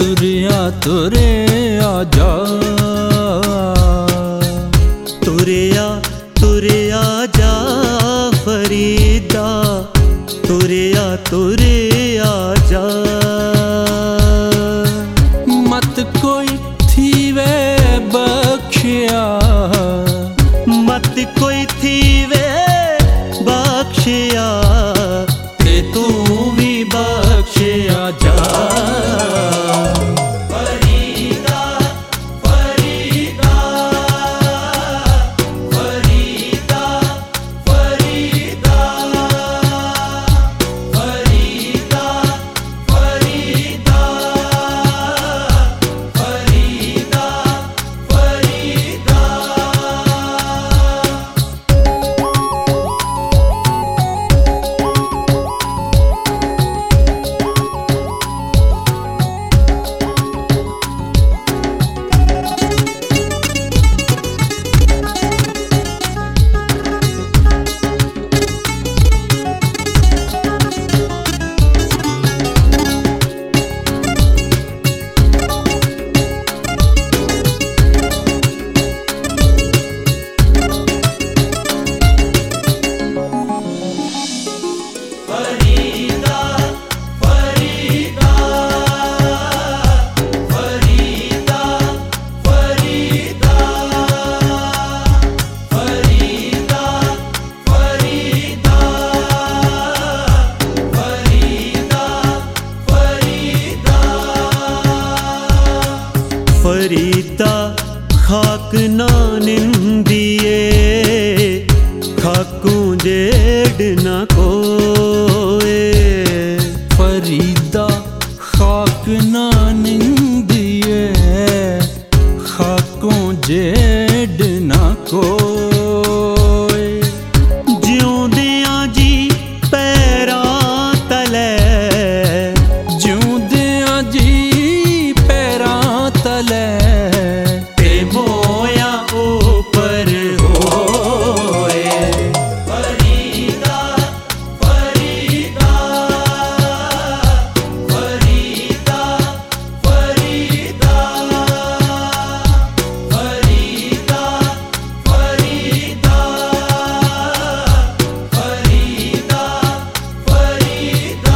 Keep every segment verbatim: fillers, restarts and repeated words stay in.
तुरिया तुरे आजा, तुरिया तुरे आजा फरीदा, तुरिया तुरे आजा। मत कोई थीवे बख्शिया, मत कोई थीवे बख्शिया, ते तू भी बख्शिया जा। फरीदा खाक ना निंदिए, खाकूं जेड़ ना कोए। फरीदा खाक ना निंदिए, खाकों जेड़ ना कोए। जिउंदियां जी पैरां तले, जिउंदियां जी पैरां तले, ते मोया ऊपर होए। फरीदा फरीदा फरीदा फरीदा फरीदा फरीदा फरीदा फरीदा।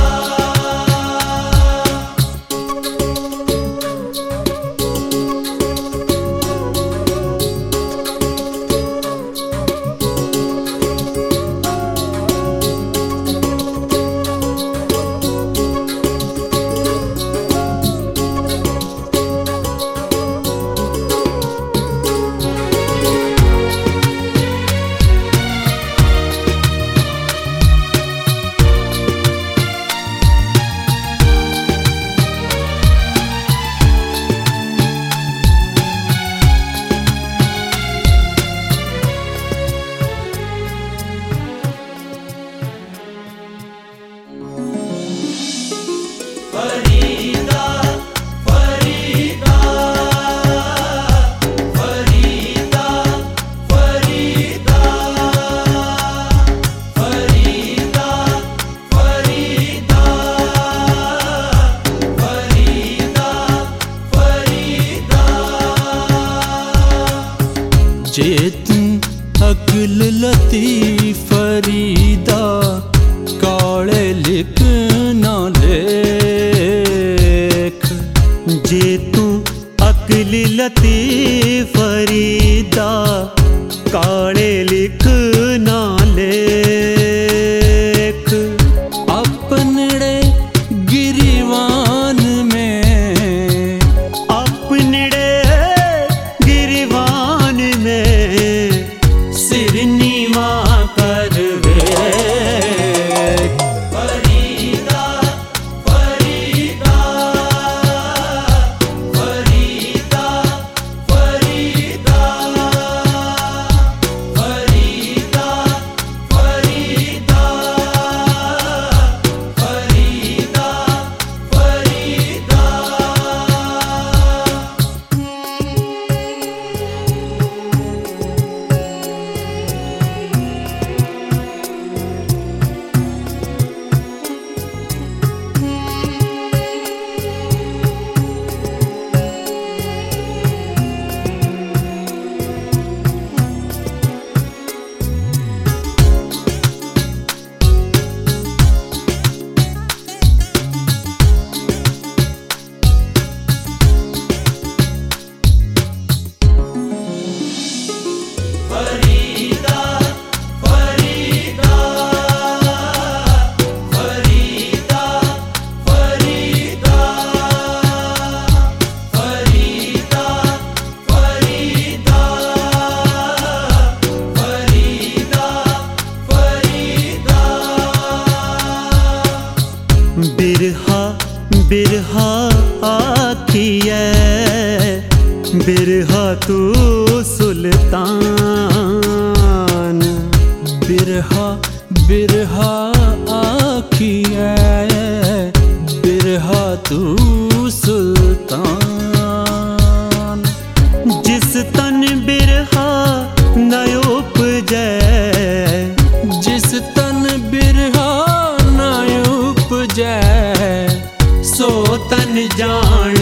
फरीदा फरीदा फरीदा फरीदा फरीदा फरीदा फरीदा फरीदा। जे तू अक्ल लती फरीदा, काले लिख ना लेख। जे तू अक्ल लती फरीदा, काले लिख ना लेख। अपनड़े गिरिवान में, अपनड़े गिरिवान में, सिर नीवा कर वे। फरीदा फरीदा फरीदा फरीदा बिरहा तू सुल्तान, बिरहा बिरहा आखिए बिरहा तू सुल्तान। जिस तन बिरहा न उपजै, जिस तन बिरहा न उपजै, सो तन जान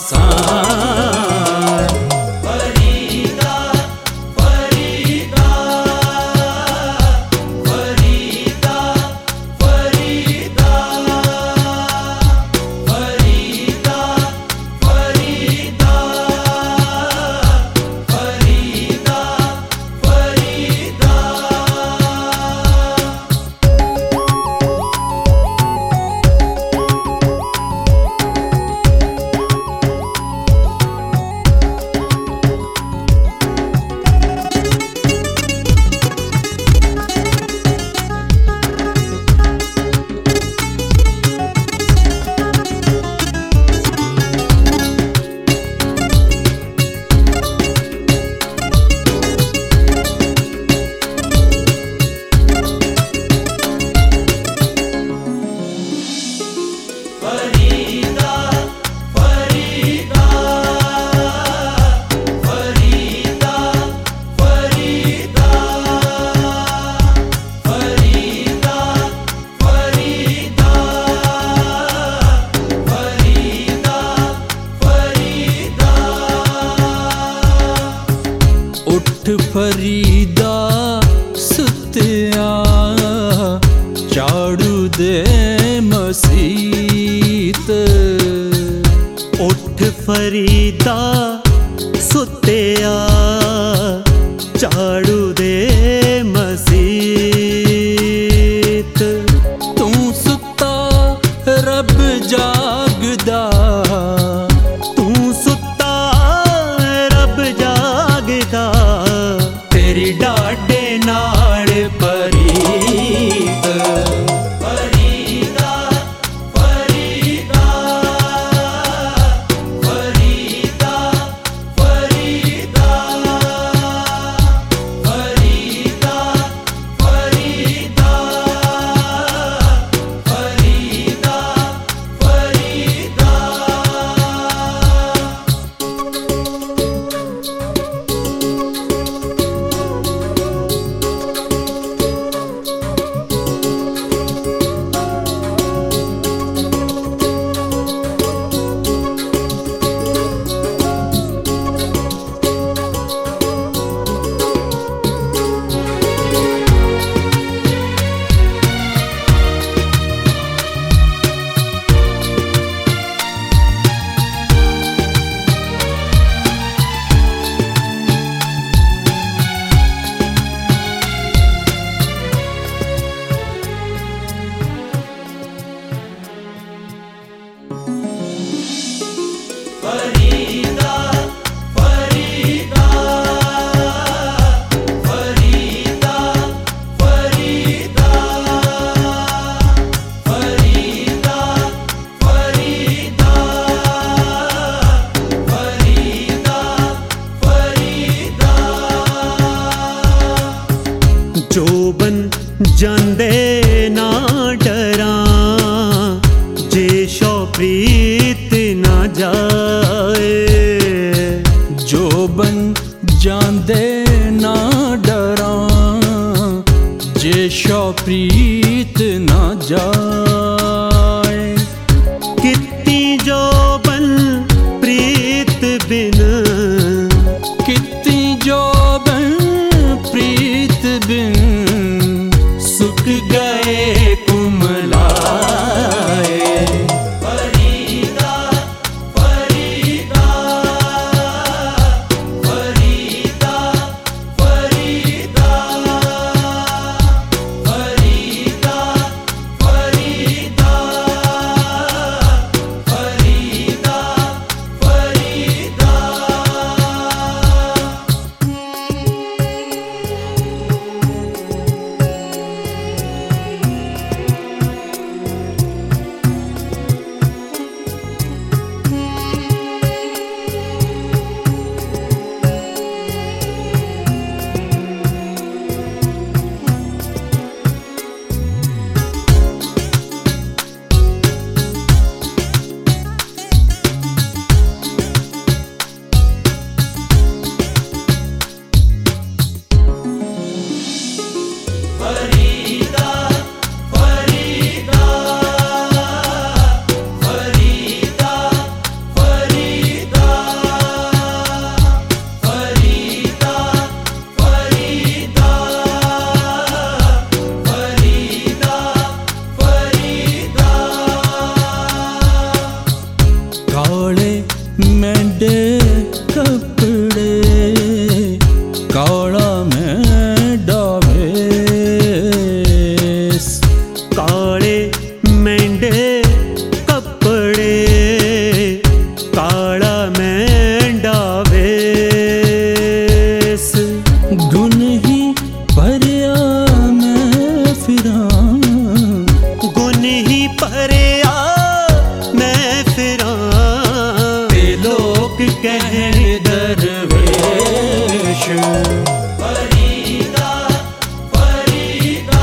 मसान। फरीदा फरीदा फरीदा फरीदा फरीदा फरीदा फरीदा फरीदा। फरीदा फरीदा फरीदा फरीदा फरीदा फरीदा फरीदा फरीदा। उठ फरीदा सुत्तिया झाड़ू दे मसीत। उठ फरीदा सुत्तिया झाड़ू दे मसीत। तू सुता रब जागदा, तू सुता रब जागदा, तेरी डाडे नाल परीत। फरीदा फरीदा फरीदा फरीदा फरीदा फरीदा फरीदा फरीदा। फरीदा फरीदा फरीदा फरीदा फरीदा फरीदा फरीदा फरीदा। जोबन जांदे ना डरां, जे शौ प्रीत ना जाए। जोबन जांदे ना डरां, जे शौ प्रीत ना जाए। कित्ती जोबन प्रीत बिन, कितनी जोबन प्रीत बिन, सुख गए कुमलाए। फरीदा फरीदा फरीदा फरीदा फरीदा फरीदा काले मेंढे कपड़े काला मेंढा भेस। काले मेंढे कपड़े काला मेंढा भेस। गुन ही भरिया मैं फिरां गुन ही भरिया मैं फिरां ते लोग कहन दरवेश। फरीदा फरीदा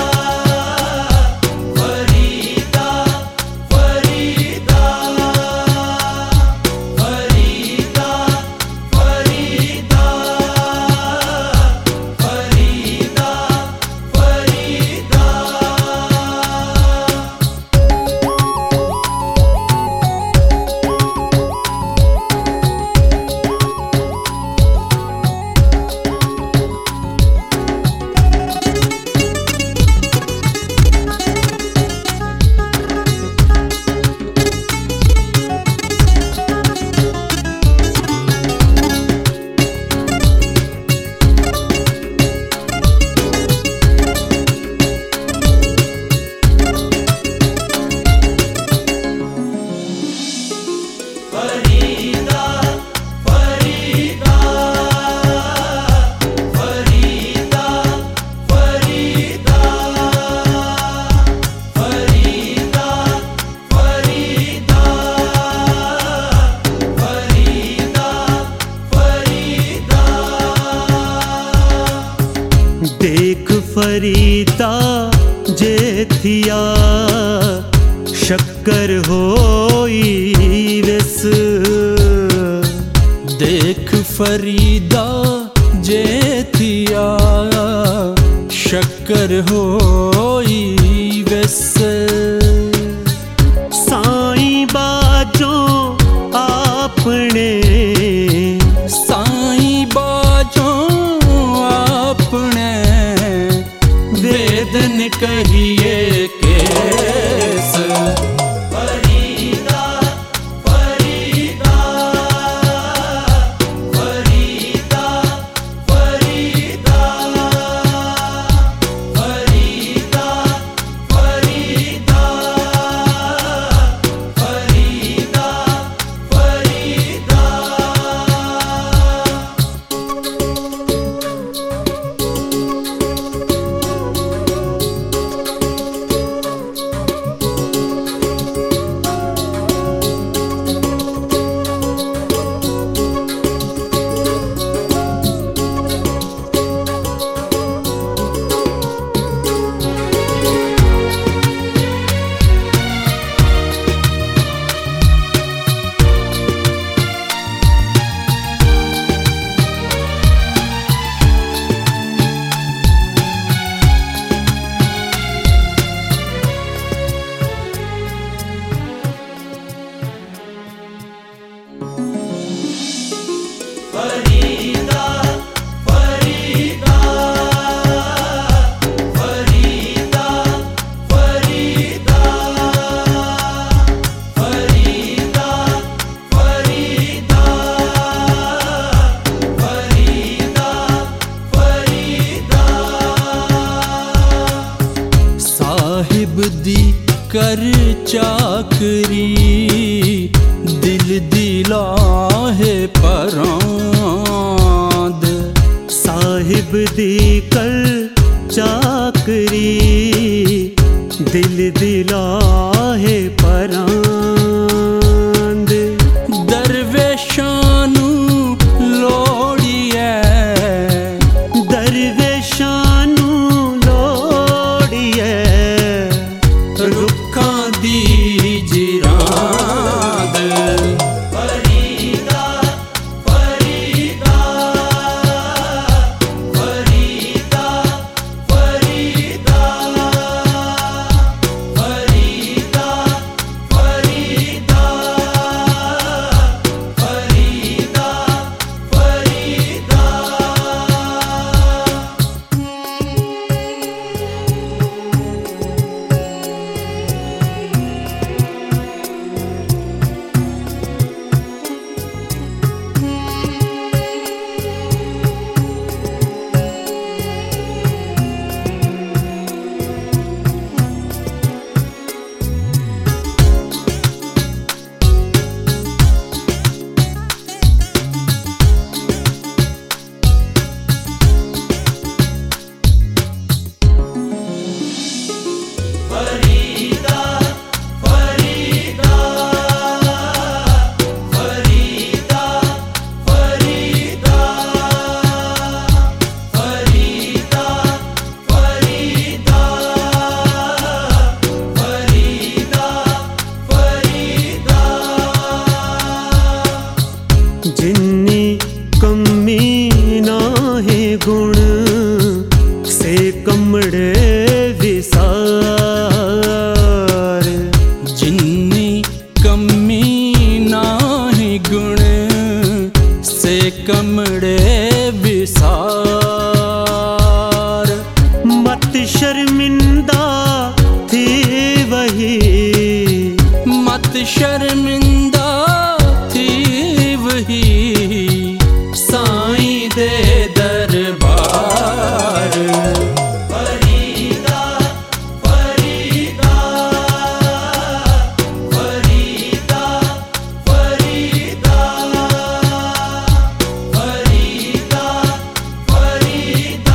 फरीदा फरीदा फरीदा फरीदा फरीदा फरीदा। फरीदा फरीदा फरीदा फरीदा फरीदा फरीदा फरीदा फरीदा। देख फरीदा जेथिया शक्कर होई विस। देख फरीदा जेथिया शक्कर होई विस। साईं बाजों आपने साईं बाजों आपने वेदन कहिए केस। फरीदा फरीदा फरीदा फरीदा फरीदा फरीदा फरीदा फरीदा। फरीदा फरीदा फरीदा फरीदा फरीदा फरीदा फरीदा फरीदा। साहिब दी कर चाकरी दिल दिलाहे परांद। साहिब दी कर चाकरी दिल दिलाहे परांद। दरवेशानू लोड़िए दरवेशानू लोड़िए रुखां दी जिराद। फरीदा फरीदा फरीदा फरीदा फरीदा कमड़े विसार। मत शर्मिंदा थी वही, मत शर्मिंदा थी वही, साईं दे दरबार। फरीदा फरीदा फरीदा फरीदा फरीदा फरीदा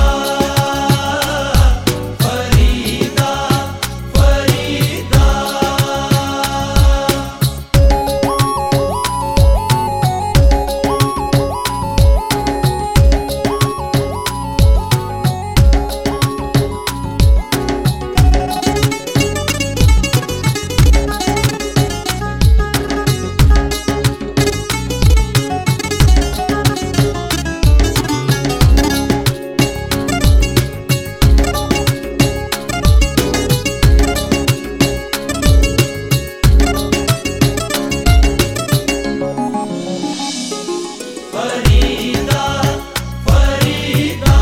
फरीदा फरीदा। फरीदा फरीदा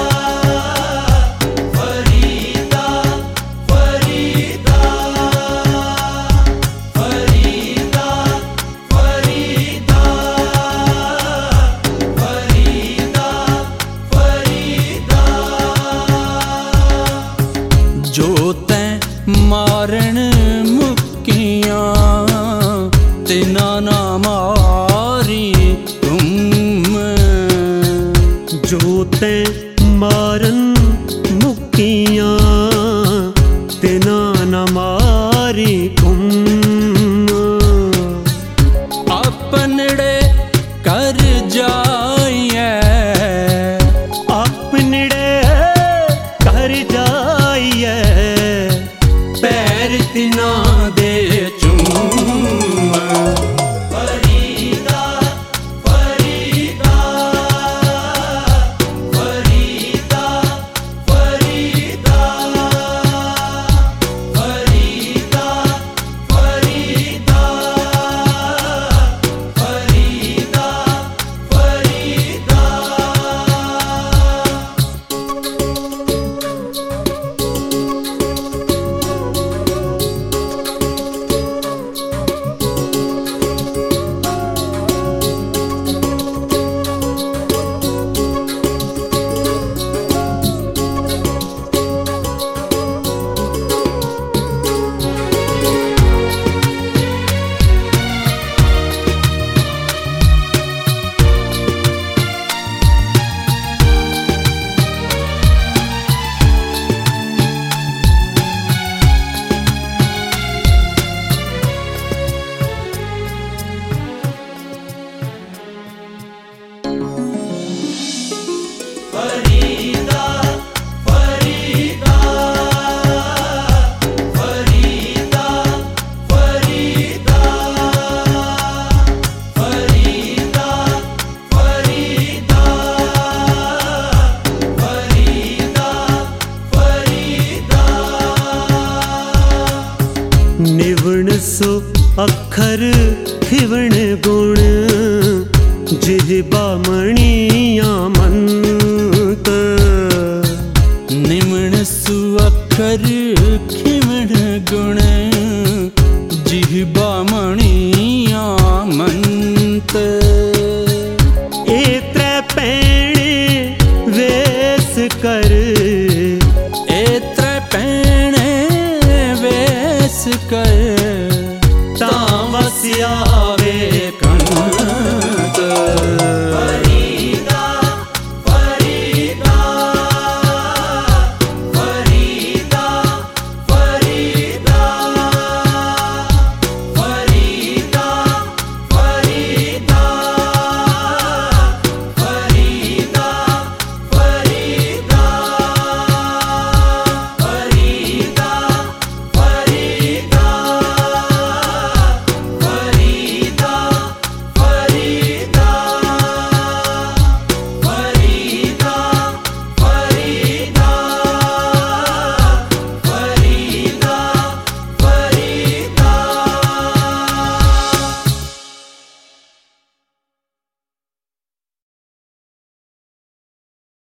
फरीदा फरीदा फरीदा फरीदा फरीदा फरीदा। जो तैं मारण मुक्कियां तिना ना मारी तुम। जो तैं मारन मुक्कियां तिना न मारी तुम। अपनड़े कर जाइए, अपनड़े कर जाइए, पैर तिना दे चूम। फरीदा फरीदा फरीदा फरीदा फरीदा फरीदा फरीदा फरीदा। फरीदा फरीदा फरीदा फरीदा फरीदा फरीदा फरीदा फरीदा। निवण सो अखर खिवण गुण, जिह्बा मणियां मंत। निमण सु अखर खिमण गुण, जिह्बा मणि